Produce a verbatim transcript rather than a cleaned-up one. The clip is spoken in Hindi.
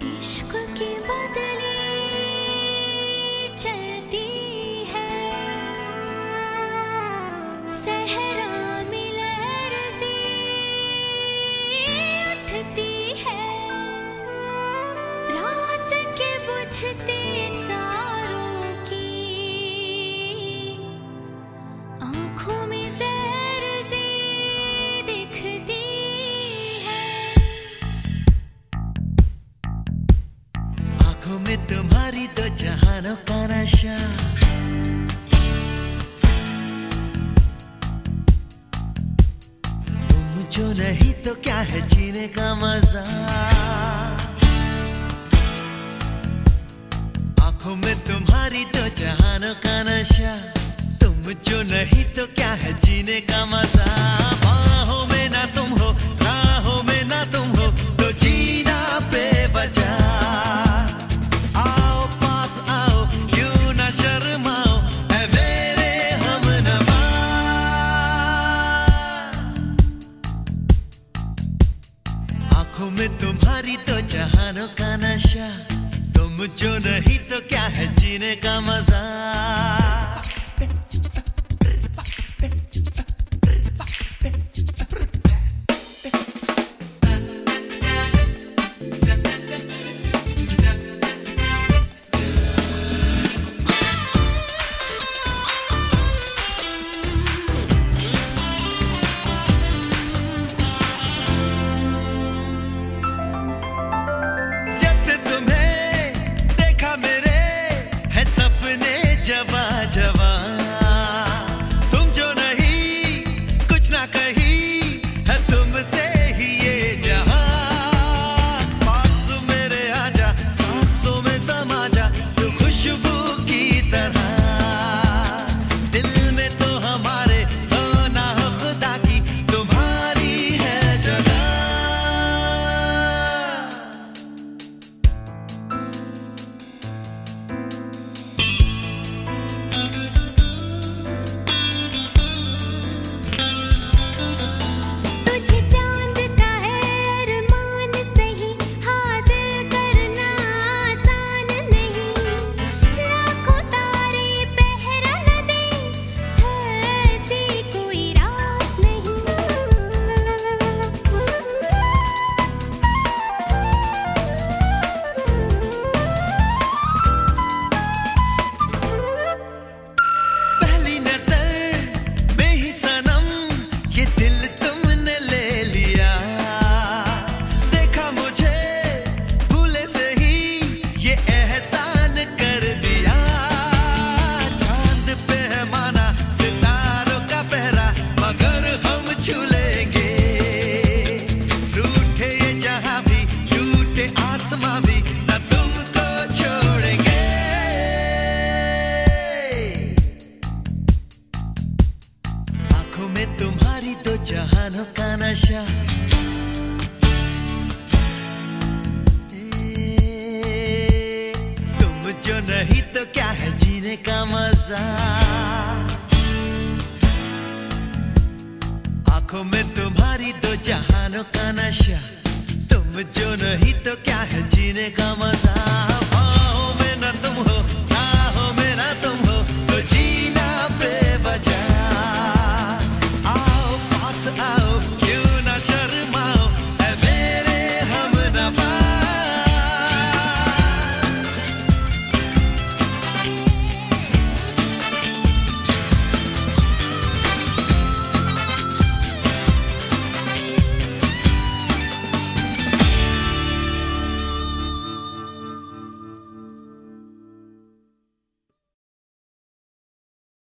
इश्क की बदली चलती है सहरा में लहर सी उठती है रात के बुझते तारों की आंखों में जहर सी दिखती में तुम्हारी तो जहानों का नशा तुम जो नहीं तो क्या है जीने का मजा आंखों में तुम्हारी तो जहानों का नशा तुम जो नहीं तो क्या है जीने का मजा बाहों में ना तुम हो राहों में ना तुम हो तो जीना बेवजह आंखों में तुम्हारी तो जहानों का नशा तुम जो नहीं तो क्या है जीने का मजा जवा जवा तुम जो नहीं कुछ ना कही है तुमसे ही ये जहां पास मेरे आजा सांसों में समा जा तू खुशबू की तरह दिल में तो हमारे हो ना हो खुदा की तुम्हारी है जगह तुम्हारी तो जहानों का नशा तुम जो नहीं तो क्या है जीने का मजा आंखों में तुम्हारी तो जहानों का नशा तुम जो नहीं तो क्या है जीने का मजा बाहों में ना तुम हो राहों में ना तुम हो तो जीना बेवजह